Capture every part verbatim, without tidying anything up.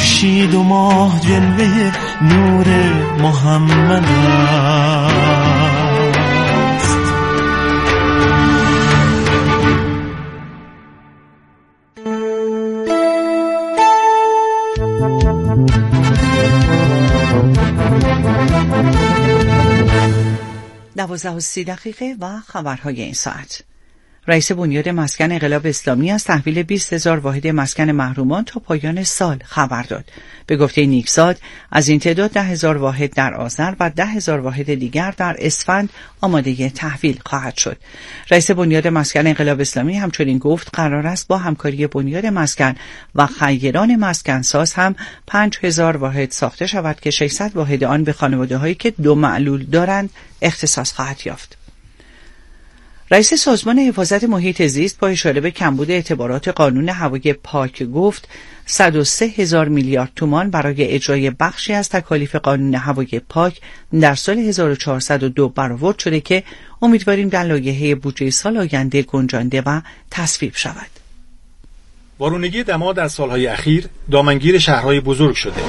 خورشید و ماه جلوه نور محمد است. دوازده و سی دقیقه و خبرهای این ساعت. رئیس بنیاد مسکن انقلاب اسلامی از تحویل بیست هزار واحد مسکن محرومان تا پایان سال خبر داد. به گفته نیکزاد از این تعداد ده هزار واحد در آذر و ده هزار واحد دیگر در اسفند آماده تحویل خواهد شد. رئیس بنیاد مسکن انقلاب اسلامی همچنین گفت قرار است با همکاری بنیاد مسکن و خیران مسکن ساز هم پنج هزار واحد ساخته شود که ششصد واحد آن به خانواده‌هایی که دو معلول دارند اختصاص خواهد یافت. رئیس سازمان حفاظت محیط زیست با اشاره به کمبود اعتبارات قانون هوای پاک گفت صد و سه هزار میلیارد تومان برای اجرای بخشی از تکالیف قانون هوای پاک در سال هزار و چهارصد و دو برآورد شده که امیدواریم در لایحه بودجه سال آینده گنجانده و تصویب شود. وارونگی دما در سالهای اخیر دامنگیر شهرهای بزرگ شده.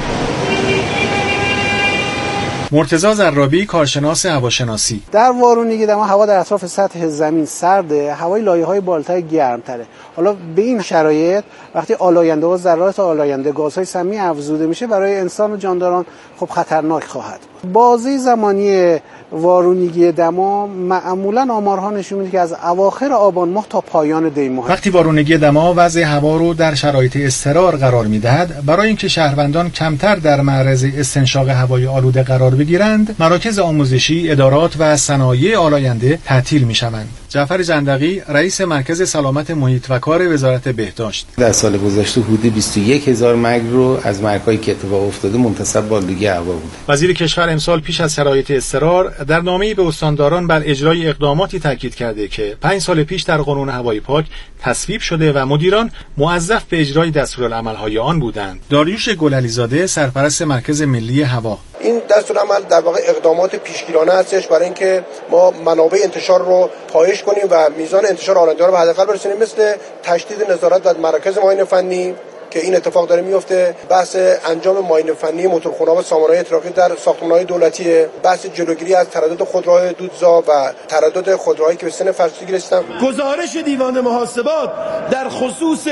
مرتضی زرابی کارشناس هواشناسی: در وارونگی دما هوا در اطراف سطح زمین سرده، هوای لایه‌های بالاتر گرم‌تره. حالا به این شرایط وقتی آلاینده و ذرات آلاینده گازهای سمی افزوده میشه برای انسان و جانداران خب خطرناک خواهد بود. بازه زمانی وارونگی دما معمولا آمارها نشون میده که از اواخر آبان ماه تا پایان دی ماه. وقتی وارونگی دما وضع هوا رو در شرایط اضطرار قرار میدهد، برای اینکه شهروندان کمتر در معرض استنشاق هوای آلوده قرار بگیرند، مراکز آموزشی، ادارات و صنایع آلاینده تعطیل میشوند. جعفر جندقی رئیس مرکز سلامت محیط و کار وزارت بهداشت: در سال گذشته حدود بیست و یک هزار مرگ رو از مرگ‌هایی که اتفاق افتاده منتسب به آلودگی هوا بوده. وزیر کشور امسال پیش از شرایط اضطرار در نامه‌ای به استانداران بر اجرای اقداماتی تاکید کرده که پنج سال پیش در قانون هوای پاک تصویب شده و مدیران موظف به اجرای دستورالعمل‌های آن بودند. داریوش گلعلیزاده سرپرست مرکز ملی هوا: این دستورالعمل در واقع اقدامات پیشگیرانه هستش برای اینکه ما منابع انتشار رو پایش کنیم و میزان انتشار آلودگی رو به حداقل برسونیم، مثل تشدید نظارت در مراکز معاینه فنی که این اتفاق داره میفته، بحث انجام معاینه فنی موتورخونه‌ها و سامانه‌های اطراقی در ساختمان‌های دولتی، بحث جلوگیری از تردد خودروهای دودزا و تردد خودروهایی که به سن فرسودگی رسیدن. گزارش دیوان محاسبات در خصوص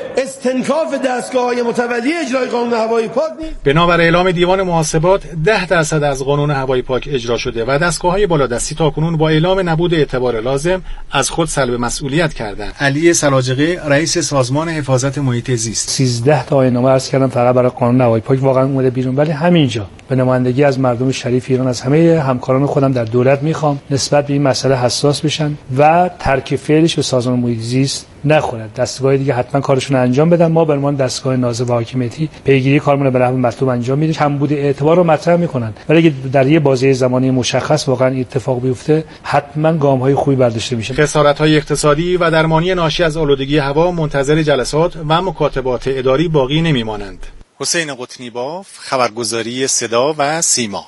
استنکاف دستگاه‌های متولی اجرای قانون هوای پاک نیست. بنابر اعلام دیوان محاسبات ده درصد از قانون هوای پاک اجرا شده و دستگاه‌های بالادستی تاکنون با اعلام نبود اعتبار لازم از خود سلب مسئولیت کردند. علی سلاجقی رئیس سازمان حفاظت محیط زیست: سیزده تا آیه‌نامه عرض کردم فقط برای قانون هوای پاک واقعا اومده بیرون، ولی همینجا به نمایندگی از مردم شریف ایران از همه همکاران خودم در دولت میخوام نسبت به این مسئله حساس بشن و ترک فعلش به سازمان محیط زیست نخورد. دستگاه دیگه حتما کارشون رو انجام بدن. ما به عنوان دستگاه نازل و حاکمیتی پیگیری کارمون رو به نحو مطلوب انجام میدیم. کمبود اعتبار رو مطرح میکنن، ولی اگه در یه بازه زمانی مشخص واقعا اتفاق بیفته حتما گام‌های خوبی برداشته میشه. خسارت‌های اقتصادی و درمانی ناشی از آلودگی هوا منتظر جلسات و مکاتبات اداری باقی نمیمانند. حسین قطنی باف، خبرگزاری صدا و سیما.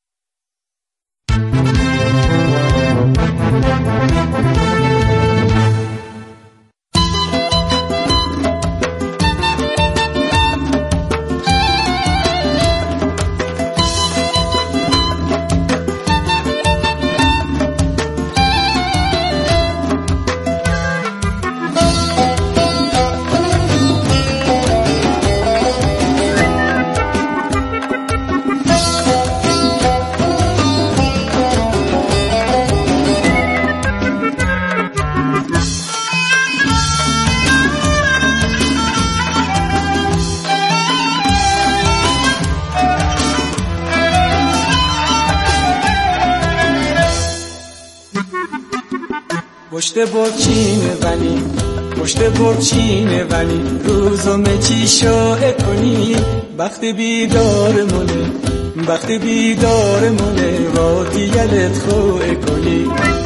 پشت برچینه ولی پشت برچینه ولی روزم چی شوه کنی وقت بیدارمونه وقت بیدارمونه و دیگلت خوه کنی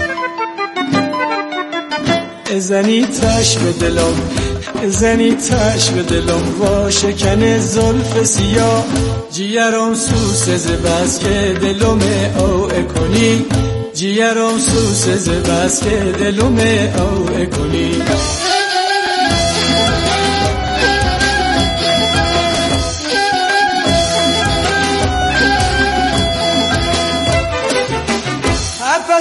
ازنی تش به دلم ازنی تش به دلم و شکن زلف سیاه جیرم سوسه بس که دلم او کنی جیرم سوسه بس که دلم او کنی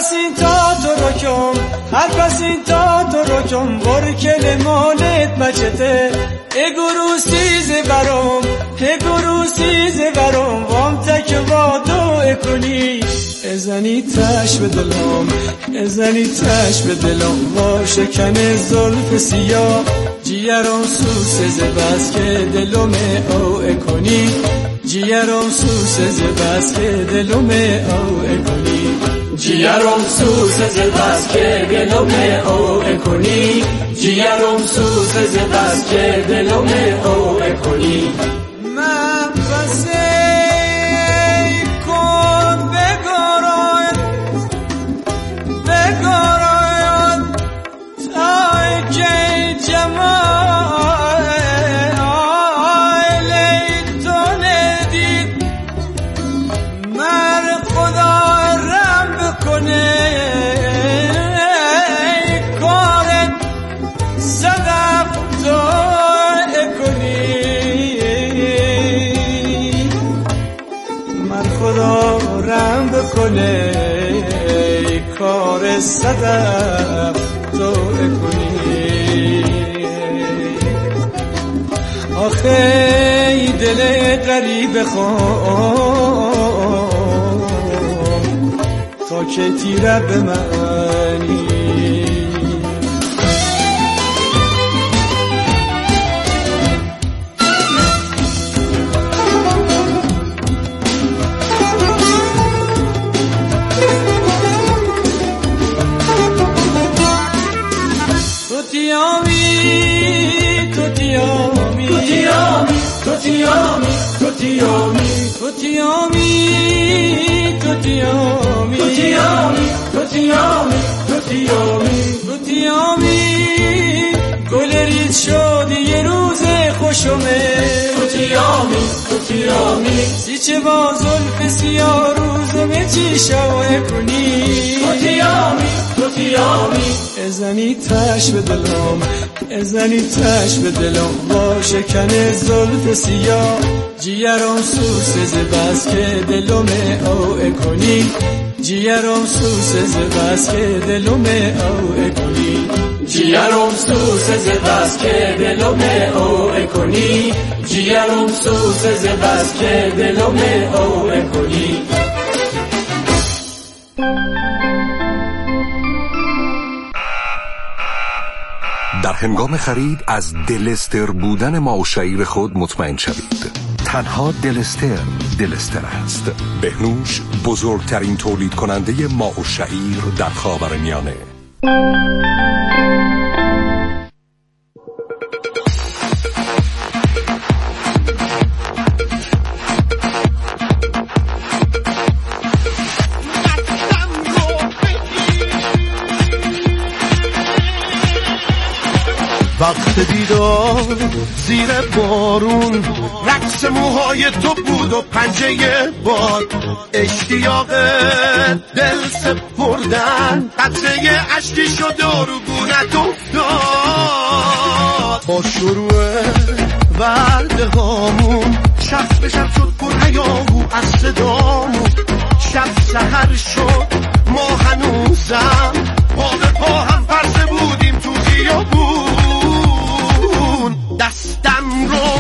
پسین تا تو رکم هر پسین تا تو رکم برکل مالت بچته اگرو سیزه برام اگرو سیزه برام وام تک با تو اکنی ازنی تش به دلم ازنی تش به دلم با شکن زلف سیاه جیرم سوسه زبست که دلم او اکنی جیرم سوسه زبست که دلم او اکنی جیرم سوسه زبست که دلم او اکنی جیرم سوسه زبست که دلم او اکنی من بسه کن بگراید بگراید تا که جمال تو ندید مر خدا رم بکنه کارت صدف تو اکنی مر خدا رم بکنه کار صدف تو اکنی آخه دل غریب خون تا که تیره به منی تو تیامی تو تیامی تو تیامی تو تیامی تو تیامی تو تیامی تو تیامی تو تیامی تو تیامی تو تیامی گل ریز شد یه روز خوشمه تو تیامی تو تیامی سیچه با زلف سیاه روزمه چی شوه کنی تو تیامی تو تیامی ازنی تش به دلم ازنی تش به دلم با شکن زلف سیاه جیرم سوسه زبست که دلم او اکنی جیرم سوسه زبست که دلم او اکنی جیرم سوسه زبست که دلم او اکنی جیرم سوسه زبست که دلم او اکنی در هنگام خرید از دلستر بودن ماء الشعیر خود مطمئن شوید. تنها دلستر دلستر است. بهنوش بزرگترین تولید کننده ماء الشعیر در خاورمیانه. وقت دیدار زیر بارون رقص موهای تو بود و پنجه باد اشتیاق دل سپردن قطره عشقی شد و رو گونت افتاد با شروع ورده هامون شب به شب شد پر هیاهو از صدامون شب سحر شد ما هنوزم پا به پا هم پرسه بودیم تو خیابون دستم رو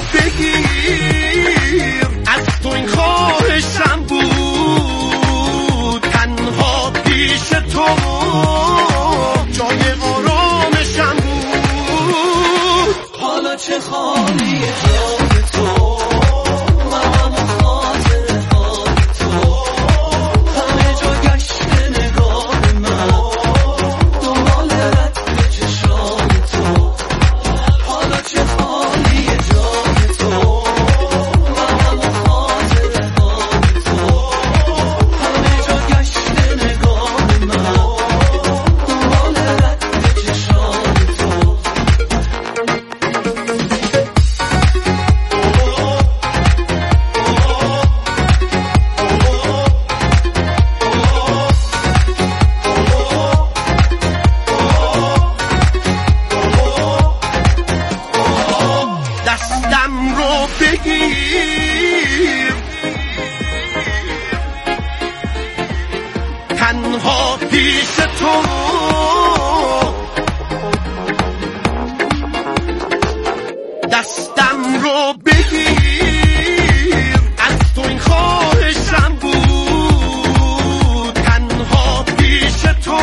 بگیر از تو این خواهشم بود تنها پیش تو جای آرامشم بود حالا چه خالی جای تو پیش تو دستم رو بگیر از تو این خواهشم بود تنها پیش تو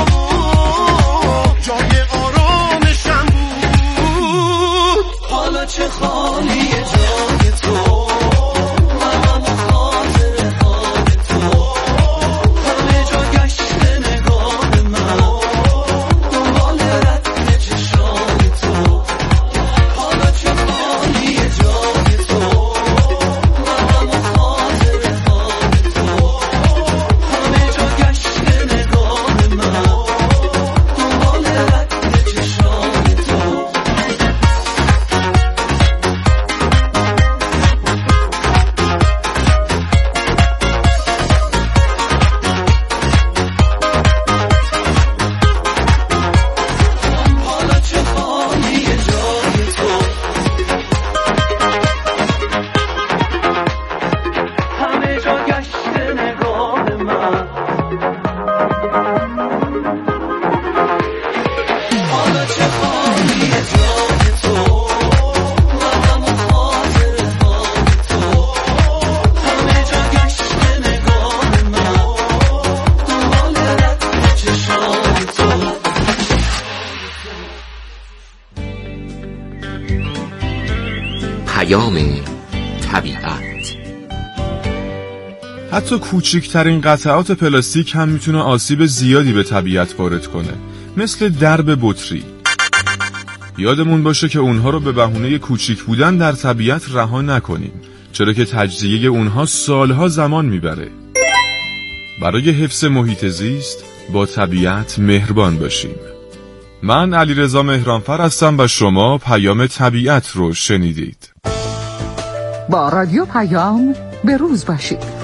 جای آرامشم بود حالا چه خالیه جای تو منم خاطر حال تو همه جا گشت نگاه من دنبال رد چشام تو حالا چه خالیه جای تو منم خاطر حال تو همه جا گشت نگاه من دنبال رد چشام تو حالا چه خالیه جای تو همه جا گشت نگاه من حالا چه خالیه جای تو منم خاطر حال تو همه جا گشت نگاه من دنبال رد چشام تو پیام طبیعت. حتی کوچکترین قطعات پلاستیک هم میتونه آسیب زیادی به طبیعت وارد کنه، مثل درب بطری. یادمون باشه که اونها رو به بهونه کوچیک بودن در طبیعت رها نکنیم، چرا که تجزیه اونها سالها زمان میبره. برای حفظ محیط زیست با طبیعت مهربان باشیم. من علیرضا مهرانفر هستم و شما پیام طبیعت رو شنیدید. با رادیو پیام به روز باشید.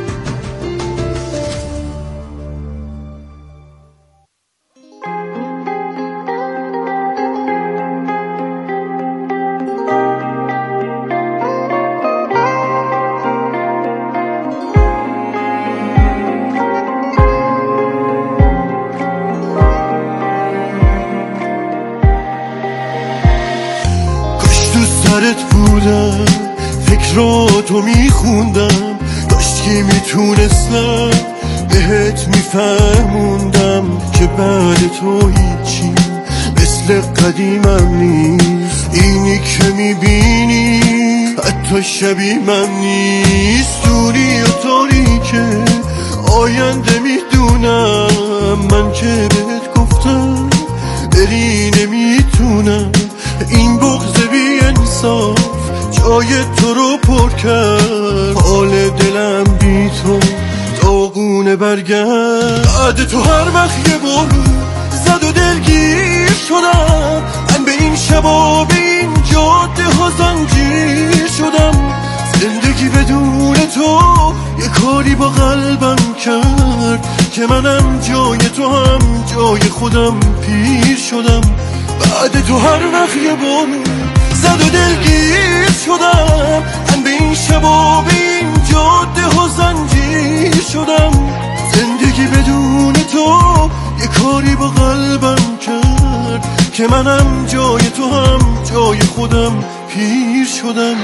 سرت بودم فکر رو تو میخوندم داشت که میتونستم بهت میفهموندم که بعد تو هیچی مثل قدیمم نیست. اینی که میبینی حتی شبیه من نیست. دونی و تاریکه آینده میدونم من که بهت گفتم بری نمیتونم. این بغض بی انصاف جای تو رو پر کرد. حال دلم بی تو داغونه برگرد. بعد تو هر وقت یه بارو زد و دلگیر شدم. من به این شبا به این جاده ها زنجیر شدم. زندگی بدون تو یه کاری با قلبم کرد که منم جای تو هم جای خودم پیر شدم. بعد تو هر وقت یه بارو زد و دلگیر شدم. من به این شبا به این جاده ها زنجیر شدم. زندگی بدون تو یه کاری با قلبم کرد که منم جای تو هم جای خودم پیر شدم.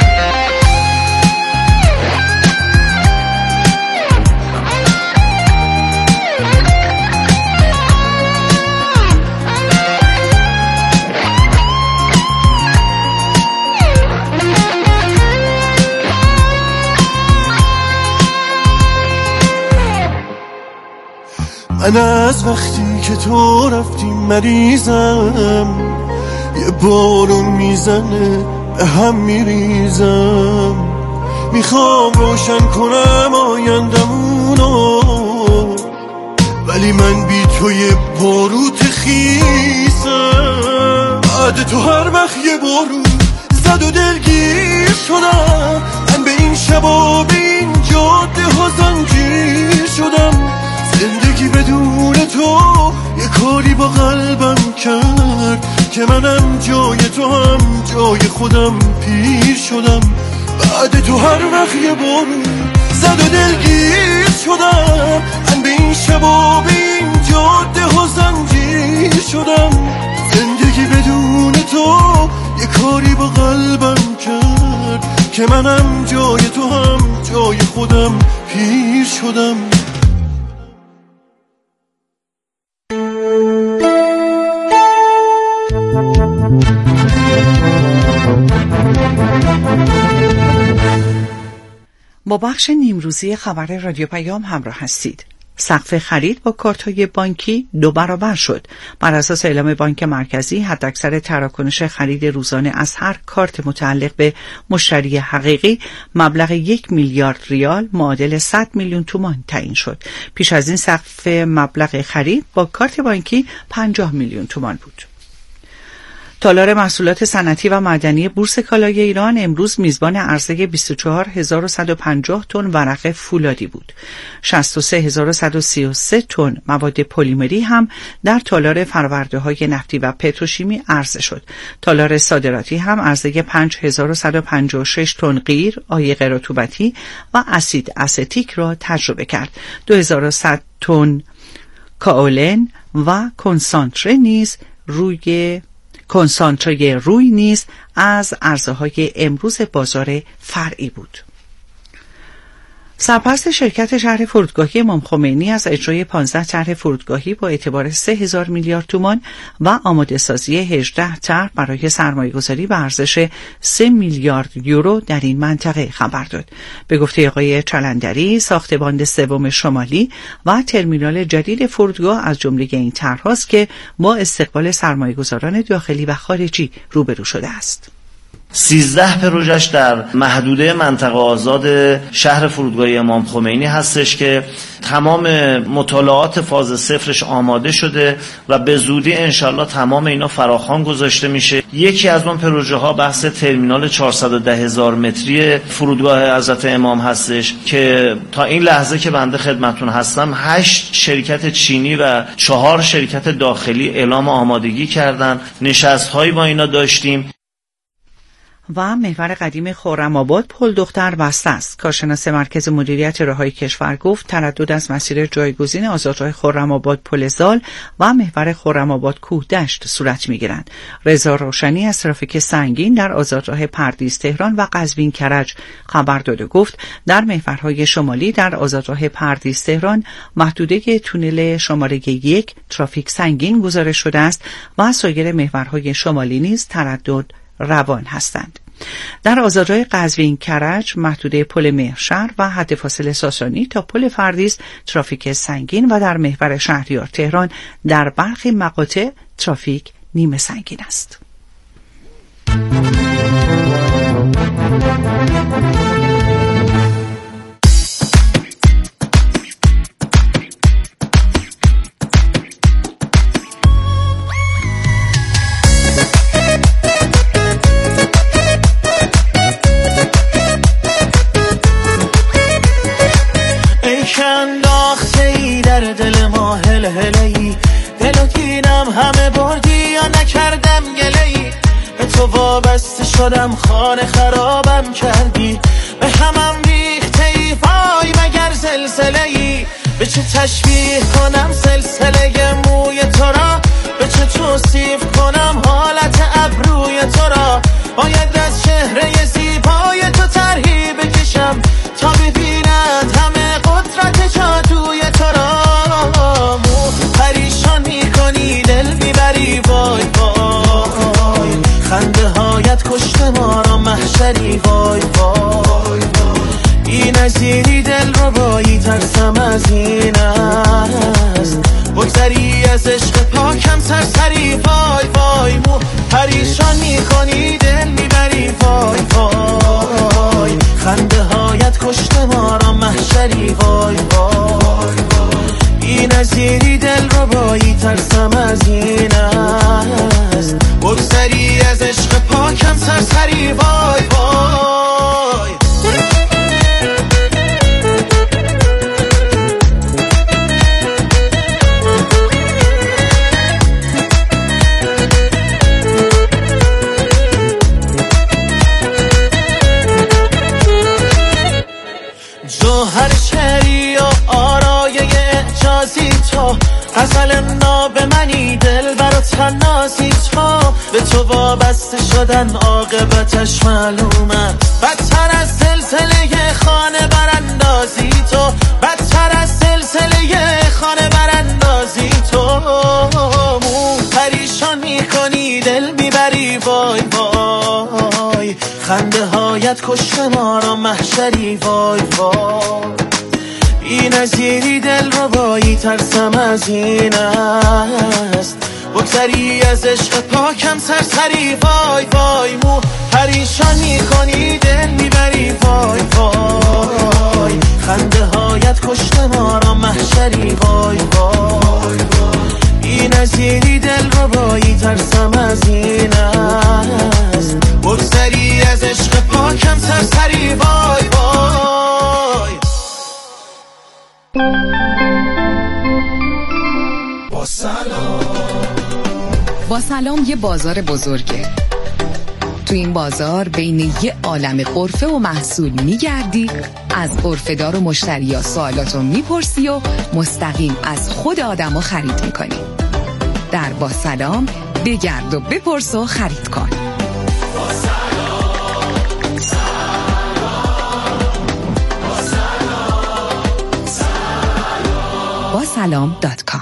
من از وقتی که تو رفتی مریضم. یه بارون میزنه به هم میریزم. میخوام روشن کنم آیندمونو ولی من بی تو یه باروت خیسم. بعد تو هر وقت یه بارون زد و دلگیر شدم. من به این شبا به این جاده ها زنجیر شدم. زندگی بدون تو یه کاری با قلبم کرد که منم جای تو هم جای خودم پیر شدم. بعد تو هر وقت یه بارون زد و دلگیر شدم. من به این شبا به این جاده زنجیر شدم. زندگی بدون تو یه کاری با قلبم کرد که منم جای تو هم جای خودم پیر شدم. با بخش نیمروزی خبر رادیو پیام همراه هستید. سقف خرید با کارت‌های بانکی دو برابر شد. بر اساس اعلام بانک مرکزی، حداکثر تراکنش خرید روزانه از هر کارت متعلق به مشتری حقیقی مبلغ یک میلیارد ریال معادل صد میلیون تومان تعیین شد. پیش از این سقف مبلغ خرید با کارت بانکی پنجاه میلیون تومان بود. تالار محصولات صنعتی و معدنی بورس کالای ایران امروز میزبان عرضه بیست و چهار هزار و صد و پنجاه تن ورق فولادی بود. شصت و سه هزار و صد و سی و سه تن مواد پلیمری هم در تالار فرورده‌های نفتی و پتروشیمی عرضه شد. تالار صادراتی هم عرضه پنج هزار و صد و پنجاه و شش تن قیر، عایق رطوبتی و اسید استیک را تجربه کرد. دو هزار و صد تن کائولن و کنسانتره نیز روی کنسانتره روی نیز از عرضه‌های امروز بازار فرعی بود. سرپرست شرکت شهر فرودگاهی امام خمینی از اجرای پانزده طرح فرودگاهی با اعتبار سه هزار میلیارد تومان و آماده سازی هجده طرح برای سرمایه‌گذاری به ارزش سه میلیارد یورو در این منطقه خبر داد. به گفته آقای چلندری، ساخت باند سوم شمالی و ترمینال جدید فرودگاه از جمله این طرح‌هاست که با استقبال سرمایه‌گذاران داخلی و خارجی روبرو شده است. سیزده پروژش در محدوده منطقه آزاد شهر فرودگاهی امام خمینی هستش که تمام مطالعات فاز صفرش آماده شده و به زودی انشالله تمام اینا فراخوان گذاشته میشه. یکی از اون پروژه ها بحث ترمینال چهارصد و ده هزار متری فرودگاه حضرت امام هستش که تا این لحظه که بنده خدمتون هستم هشت شرکت چینی و چهار شرکت داخلی اعلام آمادگی کردن. نشست هایی با اینا داشتیم. و محور قدیم خرم‌آباد پل دختر بسته است. کارشناس مرکز مدیریت راههای کشور گفت تردد از مسیر جایگزین آزادراه خرم‌آباد پل زال و محور خرم‌آباد کوهدشت صورت می‌گیرند. رضا روشنی از ترافیک سنگین در آزادراه پردیس تهران و قزوین کرج خبر داد و گفت در محورهای شمالی در آزادراه پردیس تهران محدوده تونل شماره یک ترافیک سنگین گزارش شده است و سایر محورهای شمالی نیز تردد روان هستند. در آزادراه قزوین کرج محدوده پل مهرشهر و حد فاصله ساسانی تا پل فردیس ترافیک سنگین و در محور شهریار تهران در برخی مقاطع ترافیک نیمه سنگین است. همه بردی یا نکردم گله‌ای به تو وابسته شدم خانه خرابم کردی به همم ریخته ای وای مگر زلزله‌ای به چه تشبیه کنم سلسله موی تو را به چه توصیف کنم حالت ابروی تو را باید از چهره زیبای تو طرحی بکشم تا ببیند همه قدرت جادوی تو را پریشان میکنی دل میبری وای وای خنده هایت کشته ما را محشری وای وای این از اینی دل رو بایی ترسم از این است بگذری از عشق پاکم سرسری وای وای مو پریشان میکنی دل میبری وای وای خنده هایت کشته ما را محشری وای وای این از اینی دل رو بایی ترسم از این است بگذری از عشق پاکم سرسری وای وای غزل ناب منی دل برات نازیها، به تو وابسته شدن عاقبتش معلومه. بدتر از سلسله خانه براندازی تو، بدتر از سلسله خانه براندازی تو. مو پریشان میکنی دل میبری وای وای، خنده هایت کشته ما را محشری وای وای. بی نظیری دل رو بایی ترسم از این است، بگذری از عشق پاکم سرسری وای وای. مو پریشان میکنی دل میبری وای وای، خنده هایت کشته ما را محشری وای وای. بی نظیری دل رو بایی ترسم از این است، بگذری از عشق پاکم سرسری وای وای. با سلام. با سلام یه بازار بزرگه. تو این بازار بین یه عالم غرفه و محصول میگردی، از غرفه‌دار و مشتریا سوالاتو میپرسی و مستقیم از خود آدمو خرید میکنی. در با سلام بگرد و بپرس و خرید کن. با سلام سلام، با سلام سلام، با سلام دات کام.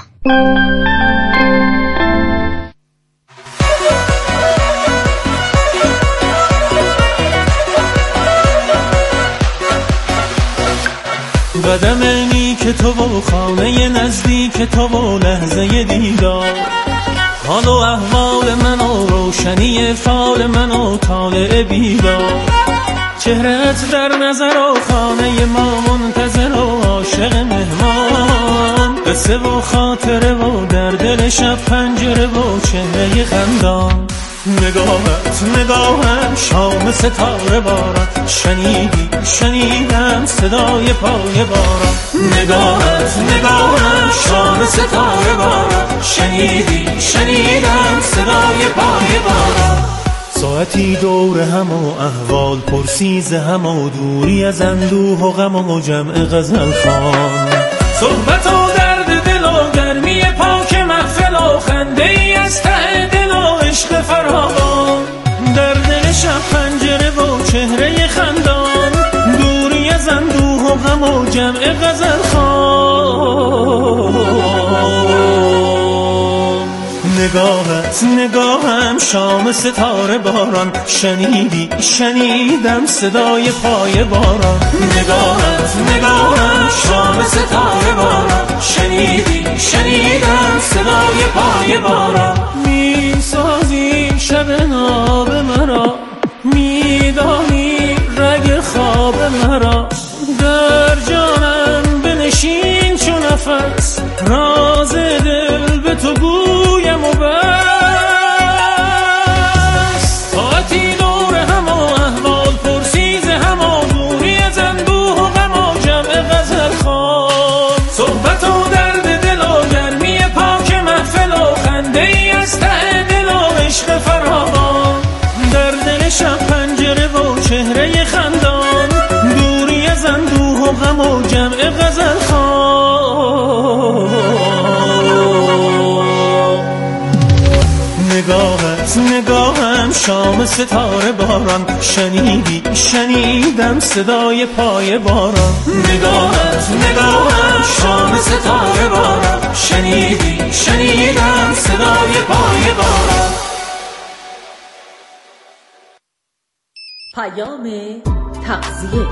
قدم نیک تو و خانه نزدیک تو و لحظه دیدار، حال و احوال من و روشنی فال من و طالع بیدار. چهرت در نظر و خانه ما منتظر و عاشق مهمان، قصه و خاطره و در دل شب پنجره و چهره خندان. نگاهت نگاهم شام ستاره باران، شنیدی شنیدم صدای پای باران. نگاهت نگاهم شام ستاره باران، شنیدی شنیدم صدای پای باران. ساعتی دور هم و احوال پرسیز هم و دوری از اندوه و غم و جمع غزل خوان. صحبت و درد دل و گرمی پاک محفل و خنده ای از ته دل و عشق فراوان. در دل شب پنجره و چهره خندان، دوری از اندوه و غم و جمع غزل خوان. نگاهت نگاهم شام ستاره باران، شنیدی شنیدم صدای پای باران. نگاهت نگاهم شام ستاره باران، شنیدی شنیدم صدای پای باران. می سازی شب ناب مرا، میدانی رگ خواب مرا. در جانم بنشین چو نفس، راز دل به تو گویم و بس. ساعتی دور هم و احوال پرسیز هم و دوری از اندوه و غم و جمع غزل خوان. صحبت و درد دل و گرمی پاک محفل و خنده ای از ته دل و عشق فراوان. در دل شب پنجره و چهره خندان، دوری از اندوه و غم و جمع غزل خوان. نگاهت نگاهم شام ستاره باران، شنیدی شنیدم صدای پای باران. نگاهت نگاهم شام ستاره باران، شنیدی شنیدم صدای پای باران. پیام تغذیه.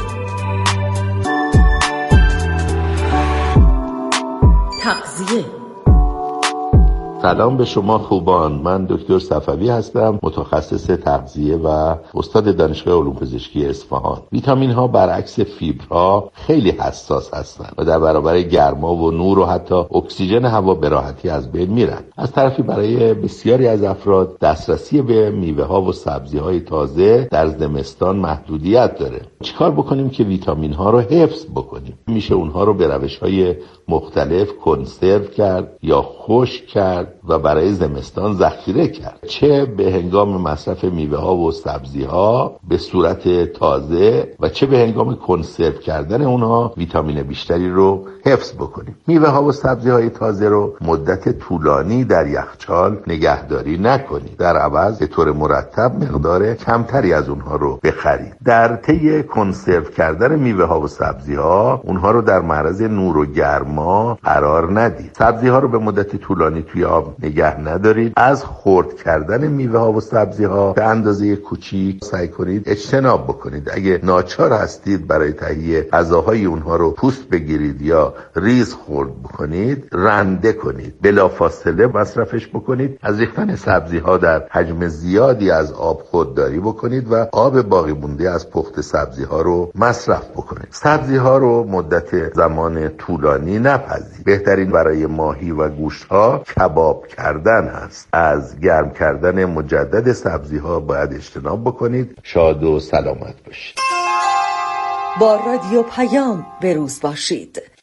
تغذیه. سلام به شما خوبان، من دکتر صفوی هستم، متخصص تغذیه و استاد دانشگاه علوم پزشکی اصفهان. ویتامین ها برعکس فیبرها خیلی حساس هستند و در برابر گرما و نور و حتی اکسیژن هوا به راحتی از بین میرن. از طرفی برای بسیاری از افراد دسترسی به میوه ها و سبزی های تازه در زمستان محدودیت داره. چیکار بکنیم که ویتامین ها رو حفظ بکنیم؟ میشه اونها رو به روش های مختلف کنسرو کرد یا خشک کرد و برای زمستان ذخیره کرد، چه به هنگام مصرف میوه ها و سبزی ها به صورت تازه و چه به هنگام کنسرو کردن اونها ویتامین بیشتری رو حفظ بکنیم. میوه ها و سبزی های تازه رو مدت طولانی در یخچال نگهداری نکنید، در عوض به طور مرتب مقدار کمتری از اونها رو بخرید. در طی کنسرو کردن میوه ها و سبزی ها اونها رو در معرض نور و گرما قرار ندید. سبزی ها رو به مدت طولانی توی آب نگه ندارید. از خرد کردن میوه ها و سبزی ها به اندازه کوچیک سعی کنید اجتناب بکنید. اگه ناچار هستید برای تهیه غذاهای اونها رو پوست بگیرید یا ریز خرد بکنید، رنده کنید، بلافاصله مصرفش بکنید. از ریختن سبزی ها در حجم زیادی از آب خودداری بکنید و آب باقی مونده از پخت سبزی ها رو مصرف بکنید. سبزی ها رو مدت زمان طولانی نپزید. بهترین برای ماهی و گوشت ها کباب کردن هست. از گرم کردن مجدد سبزی ها باید اجتناب بکنید. شاد و سلامت باشید. با رادیو پیام به روز باشید.